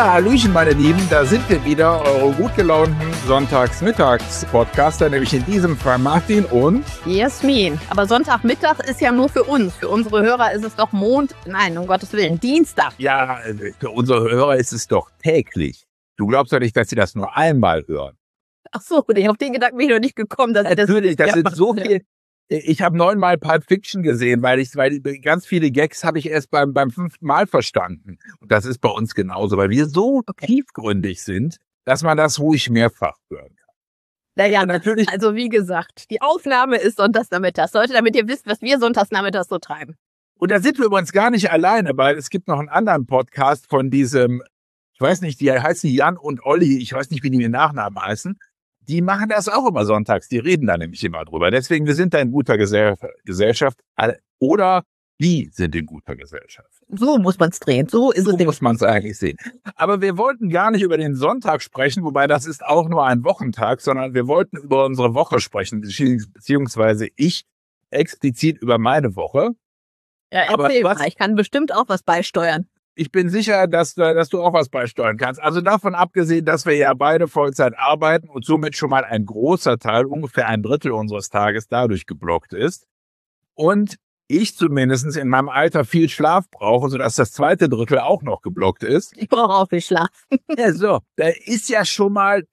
Ja, hallöchen, meine Lieben, da sind wir wieder, eure gut gelaunten Sonntags-Mittags-Podcaster, nämlich in diesem Fall Martin und Jasmin. Aber Sonntagmittag ist ja nur für uns. Für unsere Hörer ist es doch Nein, um Gottes Willen, Dienstag. Ja, für unsere Hörer ist es doch täglich. Du glaubst doch nicht, dass sie das nur einmal hören. Ach so, auf den Gedanken bin ich noch nicht gekommen. Natürlich, das sind so viel. Ich habe 9-mal Pulp Fiction gesehen, weil ganz viele Gags habe ich erst beim 5. Mal verstanden. Und das ist bei uns genauso, weil wir so tiefgründig sind, dass man das ruhig mehrfach hören kann. Naja, natürlich. Also wie gesagt, die Aufnahme ist Sonntagsnachmittags. Damit ihr wisst, was wir Sonntagsnachmittags so treiben. Und da sind wir übrigens gar nicht alleine, weil es gibt noch einen anderen Podcast von diesem, ich weiß nicht, die heißen Jan und Olli, ich weiß nicht, wie die mit Nachnamen heißen. Die machen das auch immer sonntags, die reden da nämlich immer drüber. Deswegen, wir sind da in guter Gesellschaft oder die sind in guter Gesellschaft. So muss man es drehen, so muss man es eigentlich sehen. Aber wir wollten gar nicht über den Sonntag sprechen, wobei das ist auch nur ein Wochentag, sondern wir wollten über unsere Woche sprechen, beziehungsweise ich explizit über meine Woche. Ja, erzähl mal, ich kann bestimmt auch was beisteuern. Ich bin sicher, dass du auch was beisteuern kannst. Also davon abgesehen, dass wir ja beide Vollzeit arbeiten und somit schon mal ein großer Teil, ungefähr 1/3 unseres Tages dadurch geblockt ist. Und ich zumindest in meinem Alter viel Schlaf brauche, sodass das 2. Drittel auch noch geblockt ist. Ich brauche auch viel Schlaf. Ja, so. Da ist ja schon mal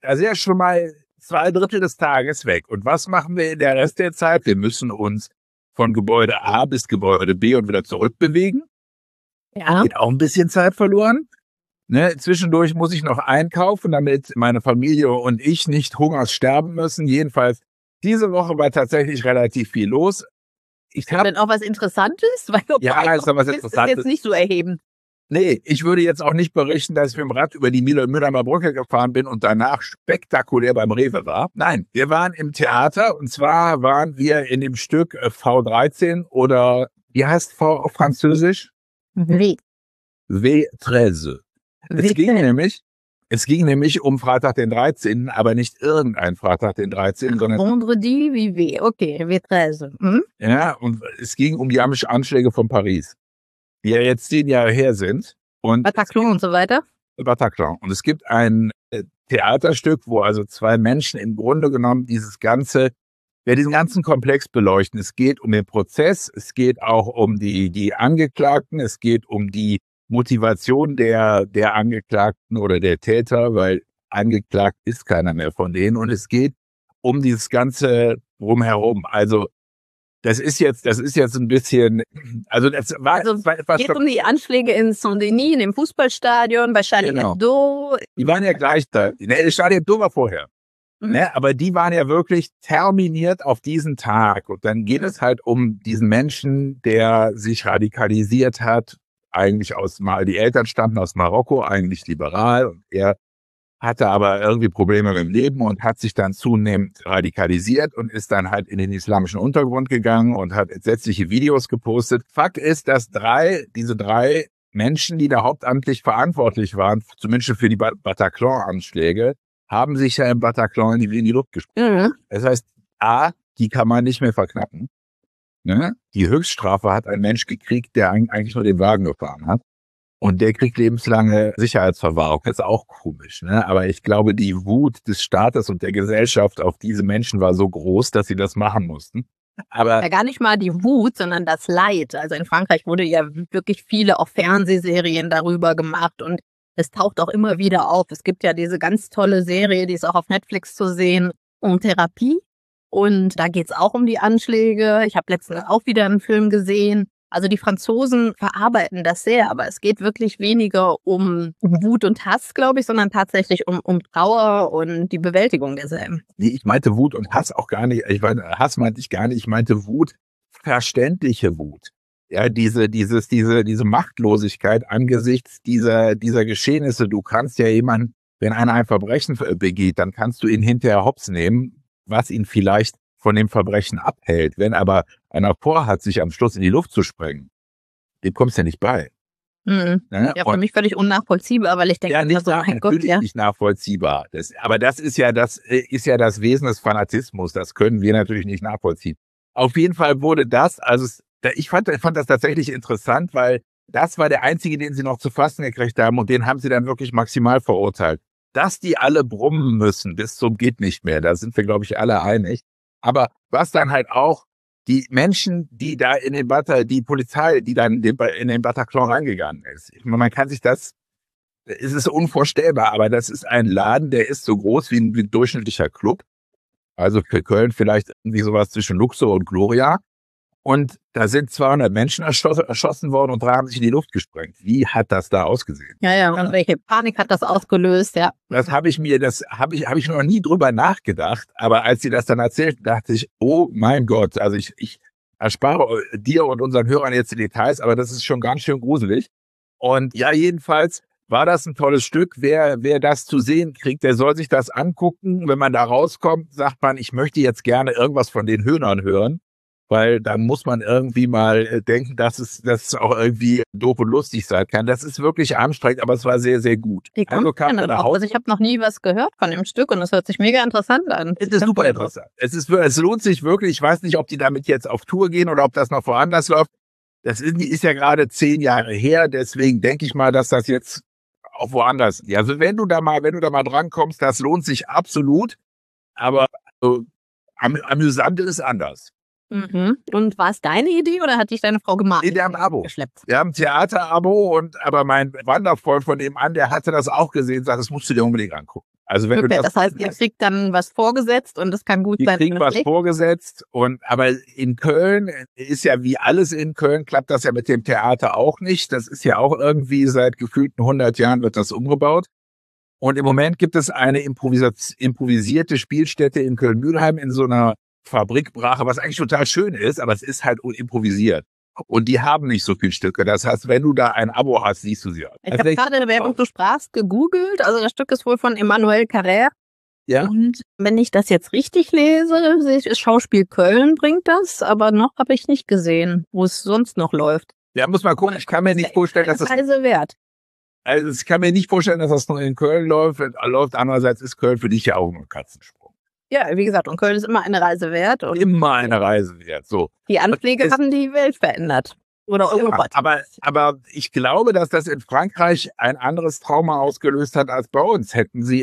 2/3 des Tages weg. Und was machen wir in der Rest der Zeit? Wir müssen uns von Gebäude A bis Gebäude B und wieder zurückbewegen. Ja. Geht auch ein bisschen Zeit verloren. Ne? Zwischendurch muss ich noch einkaufen, damit meine Familie und ich nicht hungers sterben müssen. Jedenfalls, diese Woche war tatsächlich relativ viel los. Ist denn auch was Interessantes? Weil ist noch was Interessantes. Ist jetzt nicht so erhebend. Nee, ich würde jetzt auch nicht berichten, dass ich mit dem Rad über die Mülheimer Brücke gefahren bin und danach spektakulär beim Rewe war. Nein, wir waren im Theater und zwar waren wir in dem Stück V13 oder wie heißt V auf Französisch? W13. Es ging nämlich um Freitag den 13., aber nicht irgendein Freitag den 13., sondern Vendredi wie W. Okay, W13. Hm? Ja, und es ging um die Anschläge von Paris, die ja jetzt 10 Jahre her sind. Und Bataclan und so weiter. Bataclan. Und es gibt ein Theaterstück, wo also 2 Menschen im Grunde genommen diesen ganzen Komplex beleuchten. Es geht um den Prozess, es geht auch um die Angeklagten, es geht um die Motivation der Angeklagten oder der Täter, weil angeklagt ist keiner mehr von denen. Und es geht um dieses ganze Drumherum. Also das ist jetzt ein bisschen, es geht um die Anschläge in Saint-Denis, in dem Fußballstadion, bei Charlie Hebdo. Die waren ja gleich da. Charlie Hebdo war vorher. Ne, aber die waren ja wirklich terminiert auf diesen Tag. Und dann geht es halt um diesen Menschen, der sich radikalisiert hat. Eigentlich die Eltern stammten aus Marokko, eigentlich liberal. Und er hatte aber irgendwie Probleme im Leben und hat sich dann zunehmend radikalisiert und ist dann halt in den islamischen Untergrund gegangen und hat entsetzliche Videos gepostet. Fakt ist, dass diese drei Menschen, die da hauptamtlich verantwortlich waren, zumindest für die Bataclan-Anschläge, haben sich ja im Bataclan in die Luft gesprungen. Mhm. Das heißt, die kann man nicht mehr verknappen. Ne? Die Höchststrafe hat ein Mensch gekriegt, der eigentlich nur den Wagen gefahren hat. Und der kriegt lebenslange Sicherheitsverwahrung. Das ist auch komisch, ne? Aber ich glaube, die Wut des Staates und der Gesellschaft auf diese Menschen war so groß, dass sie das machen mussten. Aber ja, gar nicht mal die Wut, sondern das Leid. Also in Frankreich wurde ja wirklich viele auch Fernsehserien darüber gemacht und es taucht auch immer wieder auf. Es gibt ja diese ganz tolle Serie, die ist auch auf Netflix zu sehen, um Therapie. Und da geht's auch um die Anschläge. Ich habe letztens auch wieder einen Film gesehen. Also die Franzosen verarbeiten das sehr, aber es geht wirklich weniger um Wut und Hass, glaube ich, sondern tatsächlich um Trauer und die Bewältigung derselben. Nee, ich meinte Wut und Hass auch gar nicht. Hass meinte ich gar nicht. Ich meinte Wut, verständliche Wut. Ja, diese Machtlosigkeit angesichts dieser Geschehnisse. Du kannst ja jemanden, wenn einer ein Verbrechen begeht, dann kannst du ihn hinterher hops nehmen, was ihn vielleicht von dem Verbrechen abhält. Wenn aber einer vorhat, sich am Schluss in die Luft zu sprengen, dem kommst du ja nicht bei. Mhm. Ne? Ja, für mich völlig unnachvollziehbar, weil ich denke, ja, nicht, so, mein Gott, natürlich nicht nachvollziehbar. Aber das ist ja das Wesen des Fanatismus. Das können wir natürlich nicht nachvollziehen. Auf jeden Fall wurde das, also ich fand das tatsächlich interessant, weil das war der einzige, den sie noch zu fassen gekriegt haben und den haben sie dann wirklich maximal verurteilt. Dass die alle brummen müssen, bis zum geht nicht mehr, da sind wir, glaube ich, alle einig. Aber was dann halt auch die Menschen, die da in den die Polizei, die dann in den Bataclan reingegangen ist. Ich meine, man kann sich das, es ist unvorstellbar, aber das ist ein Laden, der ist so groß wie ein durchschnittlicher Club. Also für Köln vielleicht irgendwie sowas zwischen Luxor und Gloria. Und da sind 200 Menschen erschossen worden und 3 haben sich in die Luft gesprengt. Wie hat das da ausgesehen? Ja, und welche Panik hat das ausgelöst, ja. Das habe ich noch nie drüber nachgedacht. Aber als sie das dann erzählten, dachte ich, oh mein Gott, also ich erspare dir und unseren Hörern jetzt die Details, aber das ist schon ganz schön gruselig. Und ja, jedenfalls war das ein tolles Stück. Wer das zu sehen kriegt, der soll sich das angucken. Wenn man da rauskommt, sagt man, ich möchte jetzt gerne irgendwas von den Höhnern hören. Weil da muss man irgendwie mal denken, dass es auch irgendwie doof und lustig sein kann. Das ist wirklich anstrengend, aber es war sehr, sehr gut. Also ich habe noch nie was gehört von dem Stück und es hört sich mega interessant an. Es ist super interessant. Es lohnt sich wirklich. Ich weiß nicht, ob die damit jetzt auf Tour gehen oder ob das noch woanders läuft. Das ist ja gerade 10 Jahre her. Deswegen denke ich mal, dass das jetzt auch woanders. Also wenn du da mal drankommst, das lohnt sich absolut. Aber amüsant ist anders. Mhm. Und war es deine Idee oder hat dich deine Frau gemacht? Nee, die haben ein Abo. Geschleppt. Wir haben ein Theaterabo aber mein Wanderfreund von dem an, der hatte das auch gesehen, sagt, das musst du dir unbedingt angucken. Also wenn okay, du das heißt, ihr kriegt dann was vorgesetzt und es kann gut sein. Die kriegen was vorgesetzt aber in Köln ist ja wie alles in Köln, klappt das ja mit dem Theater auch nicht. Das ist ja auch irgendwie seit gefühlten 100 Jahren wird das umgebaut. Und im Moment gibt es eine improvisierte Spielstätte in Köln-Mülheim in so einer Fabrikbrache, was eigentlich total schön ist, aber es ist halt improvisiert. Und die haben nicht so viele Stücke. Das heißt, wenn du da ein Abo hast, siehst du sie auch. Ich habe gerade, während du sprachst, gegoogelt. Also das Stück ist wohl von Emmanuel Carrère. Ja. Und wenn ich das jetzt richtig lese, sehe ich, das Schauspiel Köln bringt das, aber noch habe ich nicht gesehen, wo es sonst noch läuft. Ja, muss mal gucken. Ich kann mir nicht vorstellen, dass das wert. Also ich kann mir nicht vorstellen, dass das nur in Köln läuft. Andererseits ist Köln für dich ja auch nur ein Katzensprung. Ja, wie gesagt, und Köln ist immer eine Reise wert. Und immer eine Reise wert, so. Die Anschläge haben die Welt verändert. Oder Europa. Ja, aber ich glaube, dass das in Frankreich ein anderes Trauma ausgelöst hat als bei uns. Hätten sie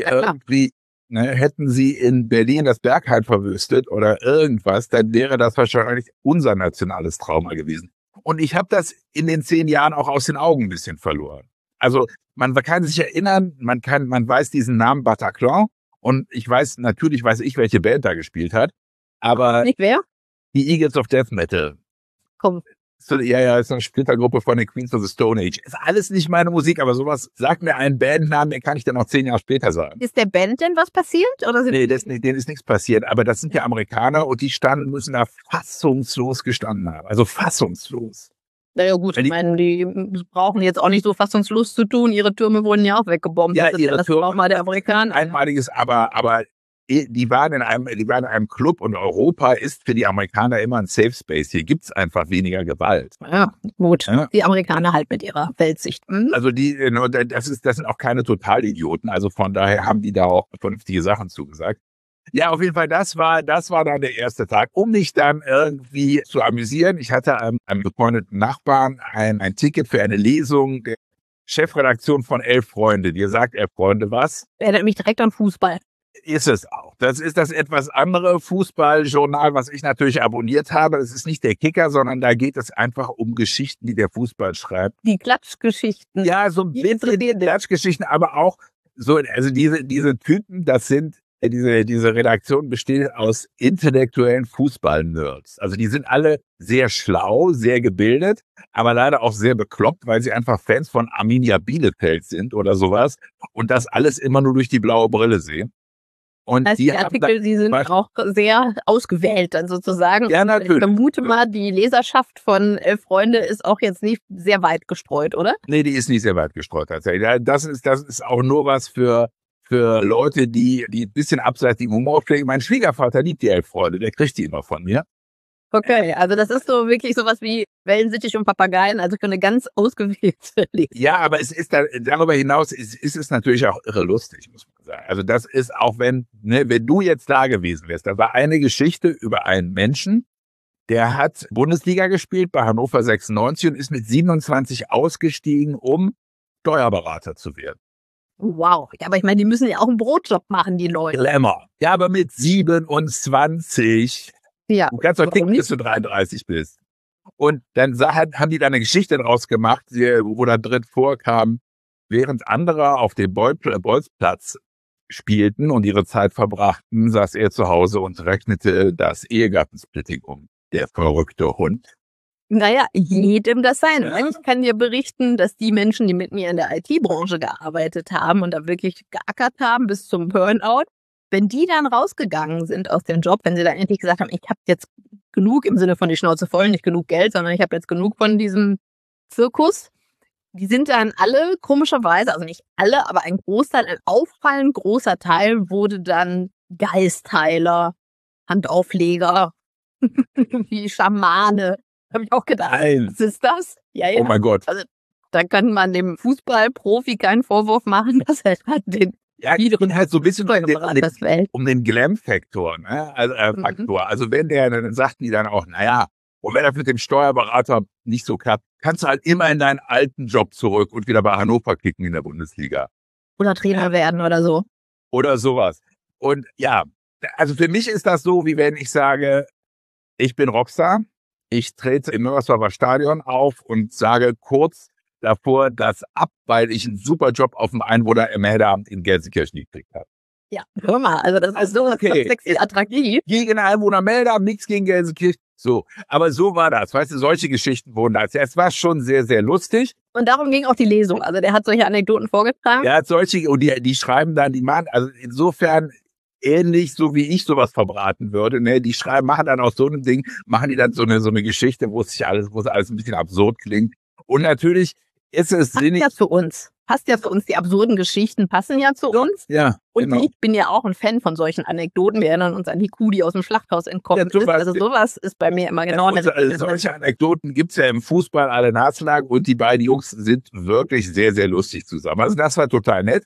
hätten sie in Berlin das Berghain verwüstet oder irgendwas, dann wäre das wahrscheinlich unser nationales Trauma gewesen. Und ich habe das in den 10 Jahren auch aus den Augen ein bisschen verloren. Also man kann sich erinnern, man weiß diesen Namen Bataclan. Und natürlich weiß ich, welche Band da gespielt hat. Aber. Nicht wer? Die Eagles of Death Metal. Komm. Ja, ist eine Splittergruppe von den Queens of the Stone Age. Ist alles nicht meine Musik, aber sowas sagt mir einen Bandnamen, den kann ich dann auch 10 Jahre später sagen. Ist der Band denn was passiert? Oder nee, denen ist nichts passiert. Aber das sind ja Amerikaner und die müssen da fassungslos gestanden haben. Also fassungslos. Naja gut, ich meine, die brauchen jetzt auch nicht so fassungslos zu tun. Ihre Türme wurden ja auch weggebombt. Ja, ihre Türme. Das braucht mal der Amerikaner. Einmaliges, aber die waren in einem Club und Europa ist für die Amerikaner immer ein Safe Space. Hier gibt's einfach weniger Gewalt. Ja, gut. Ja. Die Amerikaner halt mit ihrer Weltsicht. Also das sind auch keine Totalidioten. Also von daher haben die da auch vernünftige Sachen zugesagt. Ja, auf jeden Fall, das war dann der erste Tag, um mich dann irgendwie zu amüsieren. Ich hatte einem befreundeten Nachbarn ein Ticket für eine Lesung der Chefredaktion von 11 Freunde. Dir sagt 11 Freunde was? Erinnert mich direkt an Fußball. Ist es auch. Das ist das etwas andere Fußballjournal, was ich natürlich abonniert habe. Das ist nicht der Kicker, sondern da geht es einfach um Geschichten, die der Fußball schreibt. Die Klatschgeschichten. Ja, so ein bisschen die Klatschgeschichten, aber auch so, also diese Typen, das sind diese Redaktion besteht aus intellektuellen Fußball-Nerds. Also die sind alle sehr schlau, sehr gebildet, aber leider auch sehr bekloppt, weil sie einfach Fans von Arminia Bielefeld sind oder sowas und das alles immer nur durch die blaue Brille sehen. Und die Artikel, die sind auch sehr ausgewählt dann sozusagen. Ja, natürlich. Ich vermute mal, die Leserschaft von 11 Freunde ist auch jetzt nicht sehr weit gestreut, oder? Nee, die ist nicht sehr weit gestreut tatsächlich. Das ist auch nur was für Leute, die ein bisschen abseits im Humor pflegen. Mein Schwiegervater liebt die 11 Freunde, der kriegt die immer von mir. Okay, also das ist so wirklich sowas wie Wellensittich und Papageien, also für eine ganz ausgewählte Lesung. Ja, aber es ist darüber hinaus ist es natürlich auch irre lustig, muss man sagen. Also das ist auch wenn du jetzt da gewesen wärst, da war eine Geschichte über einen Menschen, Der hat Bundesliga gespielt bei Hannover 96 und ist mit 27 ausgestiegen, um Steuerberater zu werden. Wow. Ja, aber ich meine, die müssen ja auch einen Brotjob machen, die Leute. Glamour. Ja, aber mit 27. Ja. Du kannst doch kicken, bis du 33 bist. Und dann haben die da eine Geschichte draus gemacht, wo da drin vorkam, während andere auf dem Bolzplatz spielten und ihre Zeit verbrachten, saß er zu Hause und rechnete das Ehegattensplitting um. Der verrückte Hund. Naja, jedem das sein. Ja. Ich kann dir berichten, dass die Menschen, die mit mir in der IT-Branche gearbeitet haben und da wirklich geackert haben bis zum Burnout, wenn die dann rausgegangen sind aus dem Job, wenn sie dann endlich gesagt haben, ich habe jetzt genug im Sinne von die Schnauze voll, nicht genug Geld, sondern ich habe jetzt genug von diesem Zirkus, die sind dann alle komischerweise, also nicht alle, aber ein Großteil, ein auffallend großer Teil wurde dann Geistheiler, Handaufleger, wie Schamane. Habe ich auch gedacht, Nein. Was ist das? Ja, ja. Oh mein Gott. Also, da kann man dem Fußballprofi keinen Vorwurf machen, dass er halt den niederen halt so ein bisschen um den Glam-Faktor, ne? Faktor. Also wenn der, dann sagten die dann auch, naja, und wenn das mit dem Steuerberater nicht so klappt, kannst du halt immer in deinen alten Job zurück und wieder bei Hannover kicken in der Bundesliga. Oder Trainer werden oder so. Oder sowas. Und ja, also für mich ist das so, wie wenn ich sage, ich bin Rockstar, ich trete im Müngersdorfer Stadion auf und sage kurz davor das ab, weil ich einen super Job auf dem Einwohner-Meldeamt in Gelsenkirchen gekriegt habe. Ja, hör mal, also das ist so sexy attraktiv. Gegen Einwohner-Meldeamt, nichts gegen Gelsenkirchen. So, aber so war das. Weißt du, solche Geschichten wurden das. Es war schon sehr, sehr lustig. Und darum ging auch die Lesung. Also der hat solche Anekdoten vorgetragen. Der hat solche, und die schreiben dann, die machen, also insofern ähnlich, so wie ich sowas verbraten würde, ne, die machen dann aus so einem Ding, machen die dann so eine Geschichte, wo es alles ein bisschen absurd klingt. Und natürlich ist es sinnig. Passt ja für uns, die absurden Geschichten passen ja zu uns. Ja. Und genau. Ich bin ja auch ein Fan von solchen Anekdoten. Wir erinnern uns an die Kuh, die aus dem Schlachthaus entkommen ist. Also sowas ist bei mir immer genau. Solche Anekdoten gibt's ja im Fußball alle Naselang und die beiden Jungs sind wirklich sehr, sehr lustig zusammen. Also das war total nett.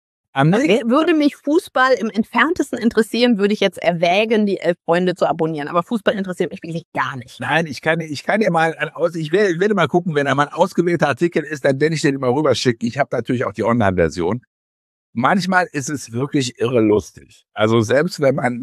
Würde mich Fußball im Entferntesten interessieren, würde ich jetzt erwägen, die 11 Freunde zu abonnieren. Aber Fußball interessiert mich wirklich gar nicht. Nein, ich kann dir mal, ich werde mal gucken, wenn da mal ein ausgewählter Artikel ist, dann werde ich den immer rüberschicken. Ich habe natürlich auch die Online-Version. Manchmal ist es wirklich irre lustig. Also selbst wenn man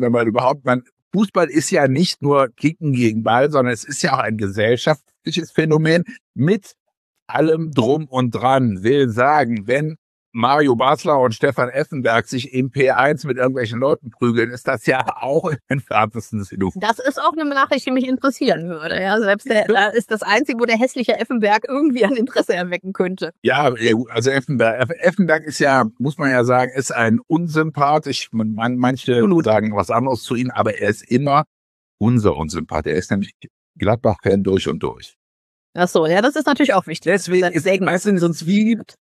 Fußball ist ja nicht nur Kicken gegen Ball, sondern es ist ja auch ein gesellschaftliches Phänomen mit allem drum und dran. Will sagen, wenn Mario Basler und Stefan Effenberg sich im P1 mit irgendwelchen Leuten prügeln, ist das ja auch im entferntesten Sinn. Das ist auch eine Nachricht, die mich interessieren würde. Ja, selbst da ist das Einzige, wo der hässliche Effenberg irgendwie ein Interesse erwecken könnte. Ja, also Effenberg ist ja, muss man ja sagen, ist ein Unsympath. Manche sagen was anderes zu ihm, aber er ist immer unser Unsympath. Er ist nämlich Gladbach-Fan durch und durch. Ach so, ja, das ist natürlich auch wichtig. Deswegen ist er meistens sonst wie,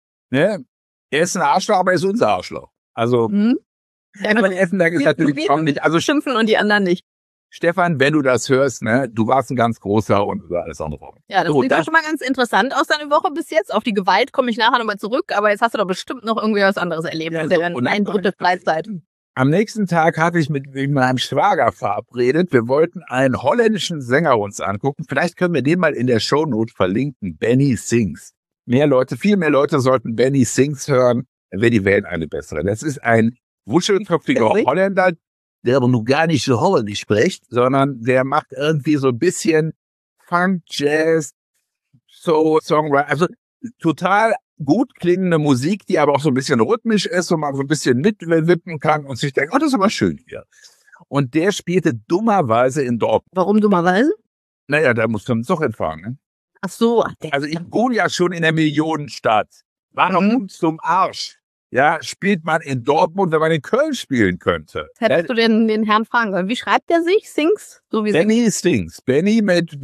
ne? Er ist ein Arschloch, aber er ist unser Arschloch. Also, Stefan Effenberg ist natürlich auch nicht. Also schimpfen und die anderen nicht. Stefan, wenn du das hörst, ne, du warst ein ganz großer und über alles andere. Ja, das sieht doch schon mal ganz interessant aus, deine Woche bis jetzt. Auf die Gewalt komme ich nachher nochmal zurück, aber jetzt hast du doch bestimmt noch irgendwie was anderes erlebt. Ja, so, ein Drittel Freizeit. Am nächsten Tag hatte ich mit meinem Schwager verabredet. Wir wollten einen holländischen Sänger uns angucken. Vielleicht können wir den mal in der Shownote verlinken. Benny Sings. Viel mehr Leute sollten Benny Sings hören, dann wäre die Welt eine bessere. Das ist ein wuschelköpfiger Holländer, der aber nur gar nicht so holländisch spricht, sondern der macht irgendwie so ein bisschen Funk, Jazz, Songwriting, also total gut klingende Musik, die aber auch so ein bisschen rhythmisch ist und man so ein bisschen mitwippen kann und sich denkt, oh, das ist aber schön hier. Und der spielte dummerweise in Dortmund. Warum dummerweise? Naja, da musst du mit dem Zug hinfahren, ne? Ach so. Also ich wohne ja schon in der Millionenstadt. Warum zum Arsch? Ja, spielt man in Dortmund, wenn man in Köln spielen könnte? Hättest du den Herrn fragen sollen. Wie schreibt der sich? Sings? So wie Benny Sings. Benny mit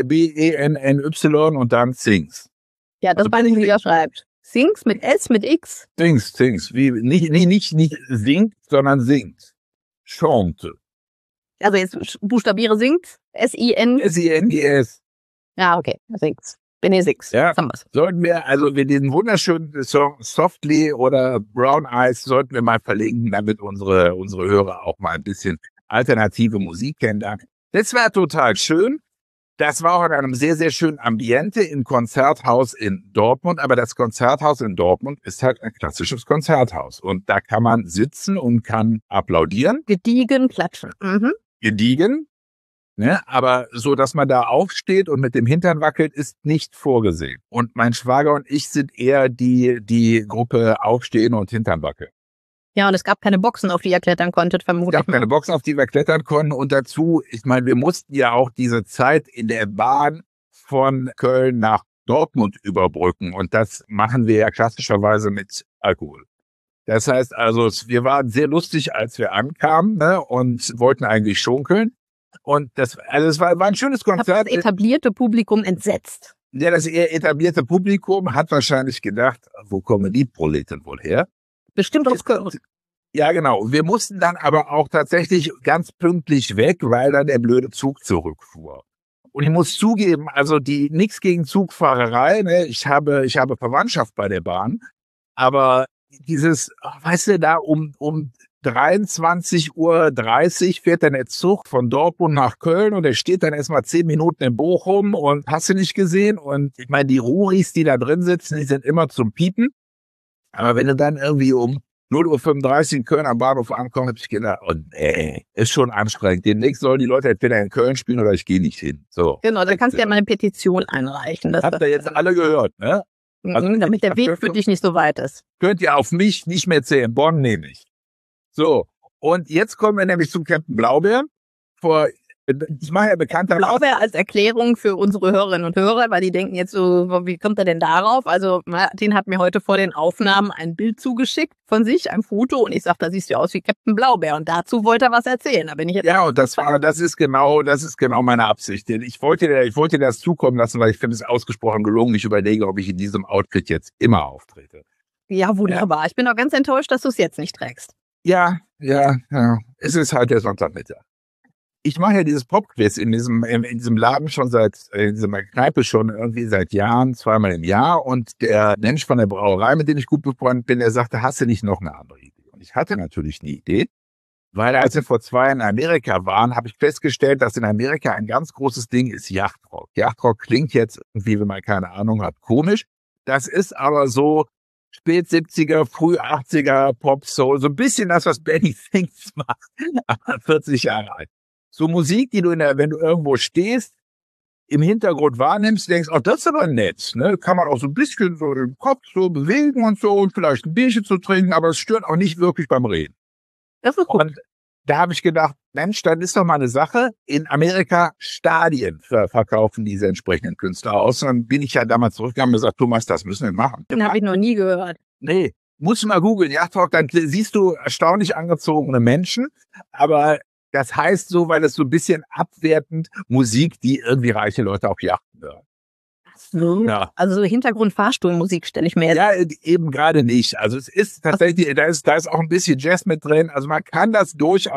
B-E-N-N-Y und dann Sings. Ja, das weiß ich, wie er schreibt. Sings mit S, mit X? Sings. Wie, nicht singt, sondern singt. Chante. Also jetzt buchstabiere singt. S-I-N. S-I-N-G-S. Ja, okay. Sings. Benny Sings. Ja, sollten wir, also wir den wunderschönen Song Softly oder Brown Eyes sollten wir mal verlinken, damit unsere Hörer auch mal ein bisschen alternative Musik kennenlernen. Das war total schön. Das war auch in einem sehr, sehr schönen Ambiente im Konzerthaus in Dortmund. Aber das Konzerthaus in Dortmund ist halt ein klassisches Konzerthaus. Und da kann man sitzen und kann applaudieren. Gediegen klatschen. Mhm. Gediegen. Ne? Aber so, dass man da aufsteht und mit dem Hintern wackelt, ist nicht vorgesehen. Und mein Schwager und ich sind eher die Gruppe Aufstehen und Hintern wackeln. Ja, und es gab keine Boxen, auf die ihr klettern konntet, Es vermutlich. gab keine Boxen, auf die wir klettern konnten. Und dazu, ich meine, wir mussten ja auch diese Zeit in der Bahn von Köln nach Dortmund überbrücken. Und das machen wir ja klassischerweise mit Alkohol. Das heißt also, wir waren sehr lustig, als wir ankamen, ne, und wollten eigentlich schunkeln. Und das war ein schönes Ich habe Konzert. das etablierte Publikum entsetzt. Ja, das eher etablierte Publikum hat wahrscheinlich gedacht, wo kommen die Proleten wohl her? Bestimmt aus Köln. Ja, genau. Wir mussten dann aber auch tatsächlich ganz pünktlich weg, weil dann der blöde Zug zurückfuhr. Und ich muss zugeben, also nichts gegen Zugfahrerei, ne? Ich habe Verwandtschaft bei der Bahn, aber dieses, weißt du, da um 23:30 Uhr fährt dann der Zug von Dortmund nach Köln und der steht dann erstmal 10 Minuten in Bochum und hast du nicht gesehen? Und ich meine, die Ruris, die da drin sitzen, die sind immer zum Piepen. Aber wenn du dann irgendwie um 0:35 Uhr in Köln am Bahnhof ankommst, habe ich gedacht, oh nee, ist schon anstrengend. Demnächst sollen die Leute entweder in Köln spielen oder ich gehe nicht hin. So. Genau, dann kannst du ja mal eine Petition einreichen. Habt ihr jetzt alle gehört, ne? Also, damit der Weg für dich nicht so weit ist. Könnt ihr auf mich nicht mehr zählen. Bonn nehme ich. So. Und jetzt kommen wir nämlich zum Captain Blaubeer. Ich mache ja bekanntermaßen. Blaubeer als Erklärung für unsere Hörerinnen und Hörer, weil die denken jetzt so, wie kommt er denn darauf? Also Martin hat mir heute vor den Aufnahmen ein Bild zugeschickt von sich, ein Foto, und ich sage, da siehst du aus wie Captain Blaubeer. Und dazu wollte er was erzählen. Da bin ich jetzt. Ja, und das ist genau meine Absicht. Ich wollte dir das zukommen lassen, weil ich finde es ausgesprochen gelungen. Ich überlege, ob ich in diesem Outfit jetzt immer auftrete. Ja, wunderbar. Ich bin doch ganz enttäuscht, dass du es jetzt nicht trägst. Ja. Es ist halt der Sonntagmittag. Ich mache ja dieses Popquiz in diesem Laden schon in dieser Kneipe schon irgendwie seit Jahren, zweimal im Jahr. Und der Mensch von der Brauerei, mit dem ich gut befreundet bin, der sagte, hast du nicht noch eine andere Idee? Und ich hatte natürlich eine Idee, weil als wir vor 2 Jahren in Amerika waren, habe ich festgestellt, dass in Amerika ein ganz großes Ding ist Yachtrock. Yachtrock klingt jetzt irgendwie, wenn man keine Ahnung hat, komisch. Das ist aber so spät 70er, früh 80er Pop Soul, so ein bisschen das, was Benny Sings macht, aber 40 Jahre alt. So Musik, die du wenn du irgendwo stehst, im Hintergrund wahrnimmst, denkst, oh, das ist aber nett, ne? Kann man auch so ein bisschen so den Kopf so bewegen und so und vielleicht ein Bierchen zu trinken, aber es stört auch nicht wirklich beim Reden. Das ist gut. Und da habe ich gedacht, Mensch, dann ist doch mal eine Sache. In Amerika Stadien verkaufen diese entsprechenden Künstler aus. Und dann bin ich ja damals zurückgegangen und gesagt, Thomas, das müssen wir machen. Den habe ich noch nie gehört. Nee, musst du mal googeln. Yachtrock, dann siehst du erstaunlich angezogene Menschen, aber das heißt so, weil es so ein bisschen abwertend Musik, die irgendwie reiche Leute auf Yachten hören. So. Ja. Also so Hintergrund-Fahrstuhlmusik stelle ich mir jetzt. Ja, eben gerade nicht. Also es ist tatsächlich, da ist auch ein bisschen Jazz mit drin. Also man kann das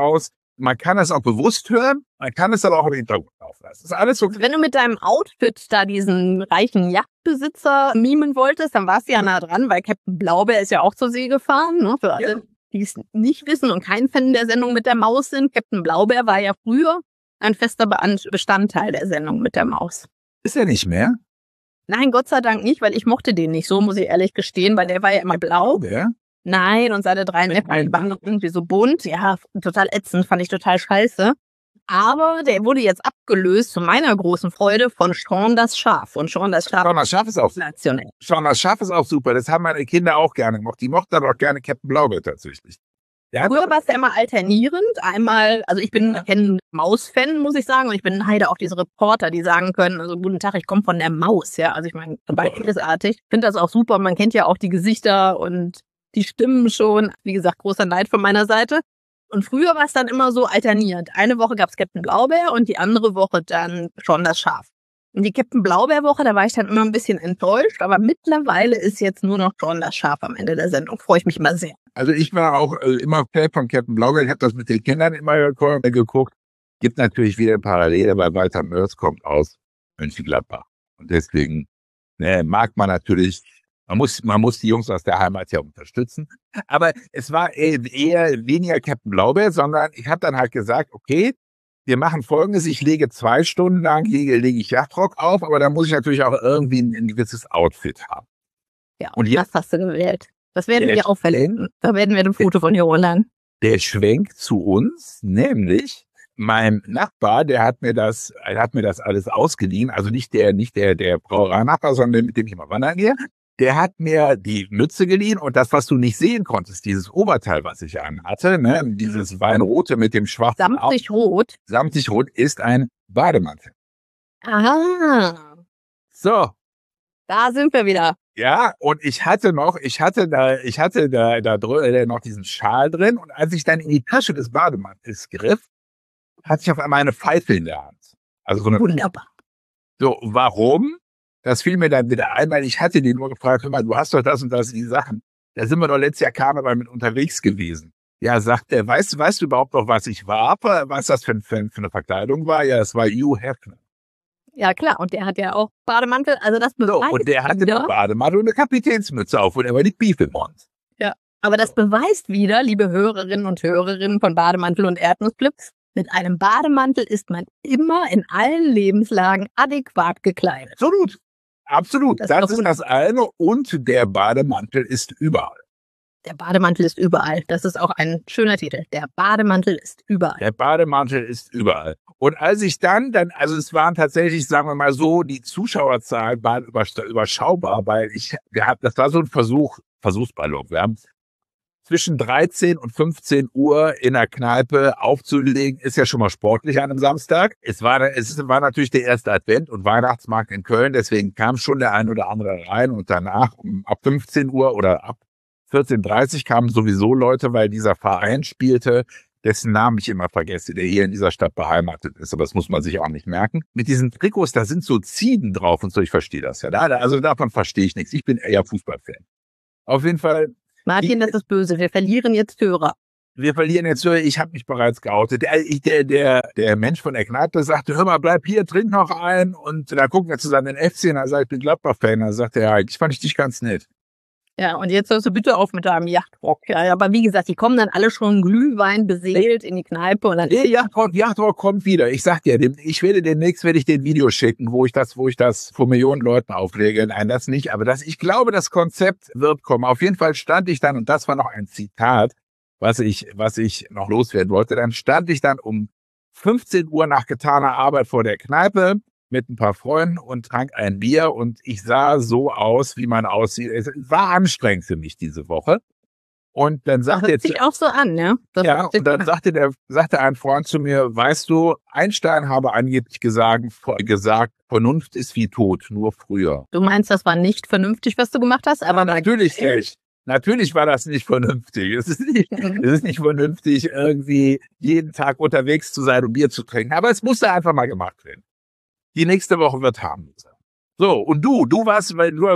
auch bewusst hören, man kann es aber auch im Hintergrund laufen lassen. Das ist alles so. Wenn du mit deinem Outfit da diesen reichen Yachtbesitzer mimen wolltest, dann warst du ja nah dran, weil Captain Blaubeer ist ja auch zur See gefahren. Ne? Für alle, die es nicht wissen und kein Fan der Sendung mit der Maus sind. Captain Blaubeer war ja früher ein fester Bestandteil der Sendung mit der Maus. Ist er nicht mehr? Nein, Gott sei Dank nicht, weil ich mochte den nicht so, muss ich ehrlich gestehen, weil der war ja immer blau. Wer? Nein, und seine 3 Neffen waren irgendwie so bunt. Ja, total ätzend, fand ich total scheiße. Aber der wurde jetzt abgelöst, zu meiner großen Freude, von Sean das Schaf. Und Sean das Schaf ist auch sensationell. Sean das Schaf ist auch super. Das haben meine Kinder auch gerne gemacht. Die mochten aber auch gerne Captain Blaubeer tatsächlich. Früher war es ja immer alternierend. Einmal, also ich bin ein Maus-Fan, muss ich sagen. Und ich bin ein Heide auf diese Reporter, die sagen können, also guten Tag, ich komme von der Maus. Ja, also ich meine, beides-artig. Ich finde das auch super. Man kennt ja auch die Gesichter und die Stimmen schon. Wie gesagt, großer Neid von meiner Seite. Und früher war es dann immer so alternierend. Eine Woche gab es Captain Blaubeer und die andere Woche dann schon das Schaf. Und die Captain Blaubeer-Woche, da war ich dann immer ein bisschen enttäuscht, aber mittlerweile ist jetzt nur noch schon das Schaf am Ende der Sendung. Freue ich mich immer sehr. Also ich war auch immer Fan von Captain Blaubeer. Ich habe das mit den Kindern immer geguckt. Gibt natürlich wieder eine Parallele, weil Walter Mörs kommt aus Mönchengladbach. Und deswegen mag man natürlich, man muss die Jungs aus der Heimat ja unterstützen. Aber es war eher weniger Captain Blaubeer, sondern ich habe dann halt gesagt, okay, wir machen Folgendes, ich lege 2 Stunden lang, lege ich Yachtrock auf, aber da muss ich natürlich auch irgendwie ein gewisses Outfit haben. Ja, und das hast du gewählt. Das werden wir auch verlinken. Da werden wir ein Foto von dir holen. Der Schwenk zu uns, nämlich mein Nachbar, der hat mir das alles ausgeliehen, also nicht der Brauerei-Nachbar, sondern mit dem ich immer wandern gehe. Der hat mir die Mütze geliehen und das, was du nicht sehen konntest, dieses Oberteil, was ich anhatte, ne, dieses Weinrote mit dem schwarzen Samtig rot ist ein Bademantel. Aha. So. Da sind wir wieder. Ja, und ich hatte da noch diesen Schal drin und als ich dann in die Tasche des Bademantels griff, hatte ich auf einmal eine Pfeife in der Hand. Also so eine. Wunderbar. So, warum? Das fiel mir dann wieder ein, weil ich hatte den nur gefragt, hör mal, du hast doch das und das, die Sachen. Da sind wir doch letztes Jahr Karneval mit unterwegs gewesen. Ja, sagt er, weißt du überhaupt noch, was ich war? Was das für eine Verkleidung war? Ja, es war Hugh Hefner. Ja, klar. Und der hat ja auch Bademantel. Also das beweist so, und der hatte einen Bademantel und eine Kapitänsmütze auf und er war die Beefemont. Ja, aber das beweist wieder, liebe Hörerinnen und Hörer von Bademantel und Erdnussflips, mit einem Bademantel ist man immer in allen Lebenslagen adäquat gekleidet. Absolut. Absolut. Das ist das eine. Und der Bademantel ist überall. Der Bademantel ist überall. Das ist auch ein schöner Titel. Der Bademantel ist überall. Der Bademantel ist überall. Und als ich dann, also es waren tatsächlich, sagen wir mal so, die Zuschauerzahlen waren überschaubar, weil das war so ein Versuchsballon. Wir haben zwischen 13 und 15 Uhr in der Kneipe aufzulegen, ist ja schon mal sportlich an einem Samstag. Es war natürlich der erste Advent und Weihnachtsmarkt in Köln, deswegen kam schon der ein oder andere rein und danach ab 15 Uhr oder ab 14:30 Uhr kamen sowieso Leute, weil dieser Verein spielte, dessen Namen ich immer vergesse, der hier in dieser Stadt beheimatet ist, aber das muss man sich auch nicht merken. Mit diesen Trikots, da sind so Ziegen drauf und so, ich verstehe das ja. Also davon verstehe ich nichts. Ich bin eher Fußballfan. Auf jeden Fall. Martin, das ist böse. Wir verlieren jetzt Hörer. Ich habe mich bereits geoutet. Der Mensch von der Kneipe sagte, hör mal, bleib hier, trink noch ein. Und da gucken wir zusammen den FC und er sagt, ich bin Gladbach-Fan. Da sagt er, ja, eigentlich fand ich dich ganz nett. Ja, und jetzt hörst du bitte auf mit deinem Yachtrock. Ja, aber wie gesagt, die kommen dann alle schon Glühwein beseelt in die Kneipe. Und dann Yachtrock kommt wieder. Ich sag dir, demnächst werde ich den Video schicken, wo ich das vor Millionen Leuten auflege. Nein, das nicht. Aber ich glaube, das Konzept wird kommen. Auf jeden Fall stand ich dann, und das war noch ein Zitat, was ich noch loswerden wollte. Dann stand ich dann um 15 Uhr nach getaner Arbeit vor der Kneipe mit ein paar Freunden und trank ein Bier und ich sah so aus, wie man aussieht. Es war anstrengend für mich diese Woche. Und dann sagte das hört sich auch so an, ne? Ja, und dann sagte ein Freund zu mir, weißt du, Einstein habe angeblich gesagt, Vernunft ist wie Tod, nur früher. Du meinst, das war nicht vernünftig, was du gemacht hast? Aber natürlich nicht. Natürlich war das nicht vernünftig. Es ist nicht vernünftig, irgendwie jeden Tag unterwegs zu sein und Bier zu trinken. Aber es musste einfach mal gemacht werden. Die nächste Woche wird harmloser. So, und du warst,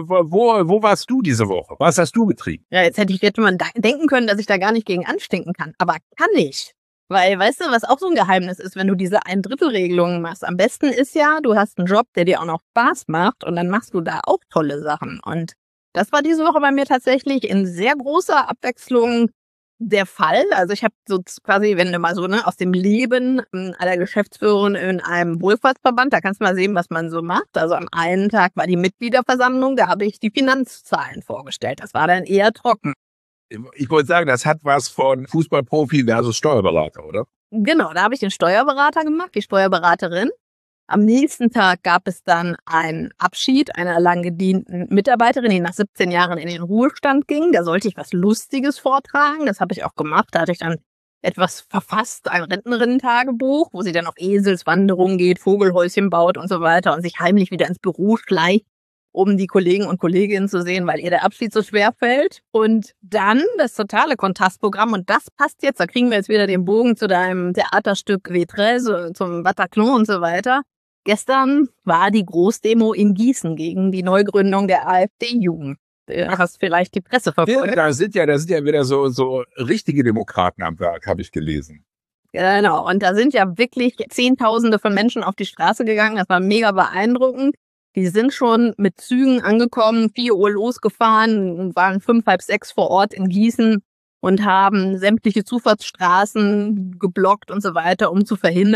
wo warst du diese Woche? Was hast du getrieben? Ja, jetzt hätte man denken können, dass ich da gar nicht gegen anstinken kann. Aber kann ich. Weil, weißt du, was auch so ein Geheimnis ist, wenn du diese Ein-Drittel-Regelungen machst? Am besten ist ja, du hast einen Job, der dir auch noch Spaß macht und dann machst du da auch tolle Sachen. Und das war diese Woche bei mir tatsächlich in sehr großer Abwechslung der Fall. Also ich habe so quasi, wenn du mal so aus dem Leben einer Geschäftsführerin in einem Wohlfahrtsverband, da kannst du mal sehen, was man so macht. Also am einen Tag war die Mitgliederversammlung, da habe ich die Finanzzahlen vorgestellt. Das war dann eher trocken. Ich wollte sagen, das hat was von Fußballprofi versus Steuerberater, oder? Genau, da habe ich den Steuerberater gemacht, die Steuerberaterin. Am nächsten Tag gab es dann einen Abschied einer lang gedienten Mitarbeiterin, die nach 17 Jahren in den Ruhestand ging. Da sollte ich was Lustiges vortragen. Das habe ich auch gemacht. Da hatte ich dann etwas verfasst, ein Rentnerinnen-Tagebuch, wo sie dann auf Eselswanderungen geht, Vogelhäuschen baut und so weiter und sich heimlich wieder ins Büro schleicht, um die Kollegen und Kolleginnen zu sehen, weil ihr der Abschied so schwer fällt. Und dann das totale Kontrastprogramm. Und das passt jetzt, da kriegen wir jetzt wieder den Bogen zu deinem Theaterstück V13, zum Bataclan und so weiter. Gestern war die Großdemo in Gießen gegen die Neugründung der AfD-Jugend. Du hast vielleicht die Presse verfolgt. Ja, da sind ja wieder so richtige Demokraten am Werk, habe ich gelesen. Genau, und da sind ja wirklich Zehntausende von Menschen auf die Straße gegangen. Das war mega beeindruckend. Die sind schon mit Zügen angekommen, 4 Uhr losgefahren und waren 5, halb 6 vor Ort in Gießen und haben sämtliche Zufahrtsstraßen geblockt und so weiter, um zu verhindern,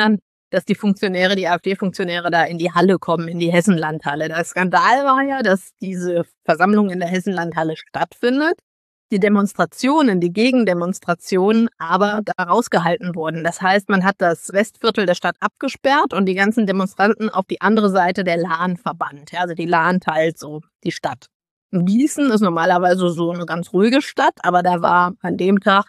dass die AfD-Funktionäre da in die Halle kommen, in die Hessenlandhalle. Der Skandal war ja, dass diese Versammlung in der Hessenlandhalle stattfindet, die Demonstrationen, die Gegendemonstrationen aber da rausgehalten wurden. Das heißt, man hat das Westviertel der Stadt abgesperrt und die ganzen Demonstranten auf die andere Seite der Lahn verbannt. Ja, also die Lahn teilt so die Stadt. Gießen ist normalerweise so eine ganz ruhige Stadt, aber da war an dem Tag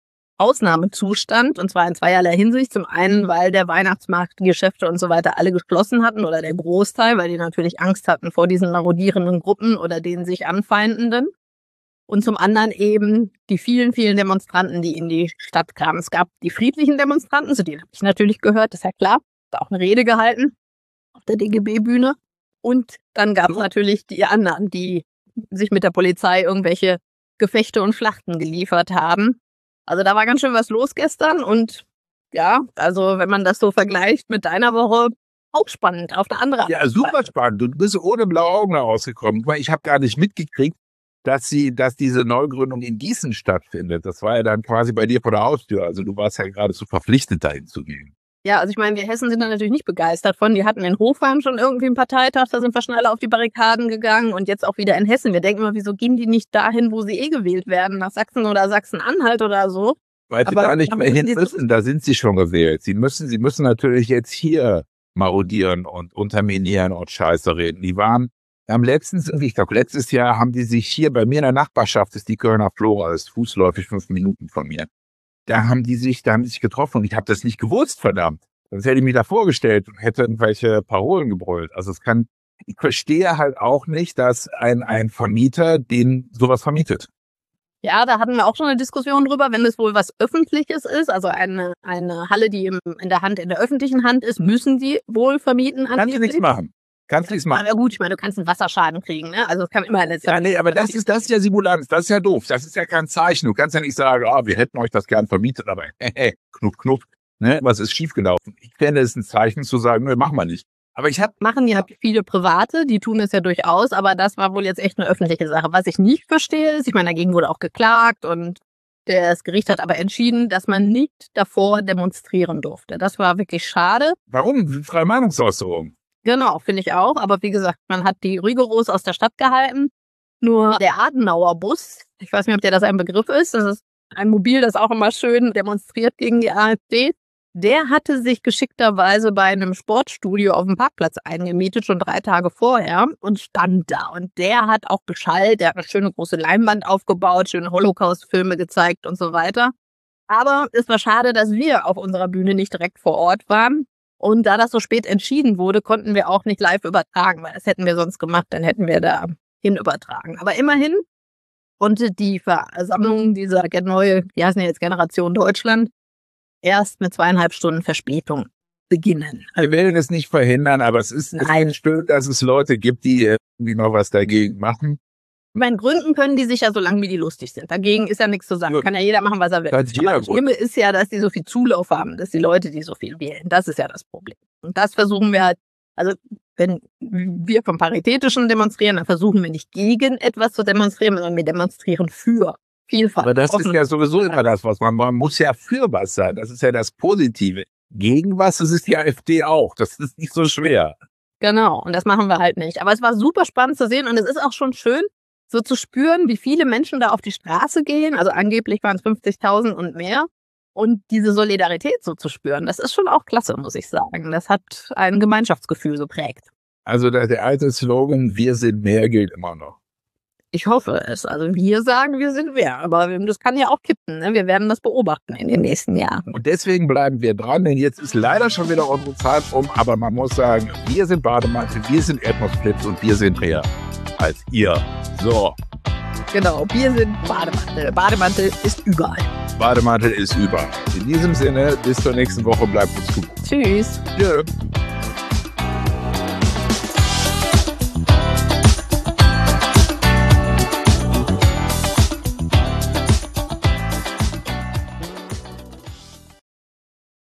Ausnahmezustand, und zwar in zweierlei Hinsicht. Zum einen, weil der Weihnachtsmarkt, die Geschäfte und so weiter alle geschlossen hatten oder der Großteil, weil die natürlich Angst hatten vor diesen marodierenden Gruppen oder den sich anfeindenden. Und zum anderen eben die vielen, vielen Demonstranten, die in die Stadt kamen. Es gab die friedlichen Demonstranten, zu denen habe ich natürlich gehört, ist ja klar, da auch eine Rede gehalten auf der DGB-Bühne. Und dann gab es natürlich die anderen, die sich mit der Polizei irgendwelche Gefechte und Schlachten geliefert haben. Also da war ganz schön was los gestern und ja, also wenn man das so vergleicht mit deiner Woche, auch spannend auf der anderen Seite. Ja, super spannend. Du bist ohne blaue Augen rausgekommen. Ich habe gar nicht mitgekriegt, dass diese Neugründung in Gießen stattfindet. Das war ja dann quasi bei dir vor der Haustür. Also du warst ja geradezu verpflichtet, dahin zu gehen. Ja, also ich meine, wir Hessen sind da natürlich nicht begeistert von. Die hatten in Hofheim schon irgendwie einen Parteitag, da sind wir schneller auf die Barrikaden gegangen und jetzt auch wieder in Hessen. Wir denken immer, wieso gehen die nicht dahin, wo sie gewählt werden, nach Sachsen oder Sachsen-Anhalt oder so. Weil sie da nicht mehr hin müssen, da sind sie schon gewählt. Sie müssen natürlich jetzt hier marodieren und unterminieren und Scheiße reden. Die haben ich glaube letztes Jahr haben die sich hier bei mir in der Nachbarschaft, ist die Kölner Flora, ist fußläufig 5 Minuten von mir. Da haben die sich getroffen und ich habe das nicht gewusst, verdammt. Sonst hätte ich mich da vorgestellt und hätte irgendwelche Parolen gebrüllt. Also ich verstehe halt auch nicht, dass ein Vermieter den sowas vermietet. Ja, da hatten wir auch schon eine Diskussion drüber, wenn es wohl was Öffentliches ist, also eine Halle, die in der öffentlichen Hand ist, müssen die wohl vermieten. Kannst du nichts machen. Aber gut, ich meine, du kannst einen Wasserschaden kriegen, ne? Also es kann immer eine... Ja, nee, aber das ist ja Simulanz, das ist ja doof, das ist ja kein Zeichen. Du kannst ja nicht sagen, wir hätten euch das gern vermietet, aber knuff, ne? Was ist schiefgelaufen? Ich fände es ein Zeichen zu sagen, ne, machen wir nicht. Aber machen ja viele Private, die tun es ja durchaus, aber das war wohl jetzt echt eine öffentliche Sache. Was ich nicht verstehe ist, ich meine, dagegen wurde auch geklagt und das Gericht hat aber entschieden, dass man nicht davor demonstrieren durfte. Das war wirklich schade. Warum? Freie Meinungsäußerung. Genau, finde ich auch. Aber wie gesagt, man hat die rigoros aus der Stadt gehalten. Nur der Adenauerbus, ich weiß nicht, ob das ein Begriff ist, das ist ein Mobil, das auch immer schön demonstriert gegen die AfD. Der hatte sich geschickterweise bei einem Sportstudio auf dem Parkplatz eingemietet, schon 3 Tage vorher, und stand da. Und der hat auch beschallt, der hat eine schöne große Leinwand aufgebaut, schöne Holocaust-Filme gezeigt und so weiter. Aber es war schade, dass wir auf unserer Bühne nicht direkt vor Ort waren. Und da das so spät entschieden wurde, konnten wir auch nicht live übertragen, weil das hätten wir sonst gemacht, dann hätten wir da hin übertragen. Aber immerhin konnte die Versammlung dieser neue, wie heißen die jetzt, Generation Deutschland, erst mit 2,5 Stunden Verspätung beginnen. Wir werden es nicht verhindern, aber es ist schön, dass es Leute gibt, die irgendwie noch was dagegen machen. Ich meine, gründen können die sich ja so lange, wie die lustig sind. Dagegen ist ja nichts zu sagen. Kann ja jeder machen, was er will. Aber das Schlimme ist ja, dass die so viel Zulauf haben, dass die Leute, die so viel wählen. Das ist ja das Problem. Und das versuchen wir halt, also wenn wir vom Paritätischen demonstrieren, dann versuchen wir nicht gegen etwas zu demonstrieren, sondern wir demonstrieren für Vielfalt. Aber das ist ja sowieso immer das, was man muss ja für was sein. Das ist ja das Positive. Gegen was, das ist die AfD auch. Das ist nicht so schwer. Genau, und das machen wir halt nicht. Aber es war super spannend zu sehen und es ist auch schon schön, so zu spüren, wie viele Menschen da auf die Straße gehen. Also angeblich waren es 50.000 und mehr. Und diese Solidarität so zu spüren, das ist schon auch klasse, muss ich sagen. Das hat ein Gemeinschaftsgefühl so prägt. Also der alte Slogan, wir sind mehr, gilt immer noch. Ich hoffe es. Also wir sagen, wir sind mehr. Aber das kann ja auch kippen. Ne? Wir werden das beobachten in den nächsten Jahren. Und deswegen bleiben wir dran, denn jetzt ist leider schon wieder unsere Zeit um. Aber man muss sagen, wir sind Bademantel, wir sind Erdnussflips und wir sind mehr als ihr. So. Genau, wir sind Bademantel. Bademantel ist überall. Bademantel ist überall. In diesem Sinne, bis zur nächsten Woche. Bleibt uns gut. Tschüss. Tschüss.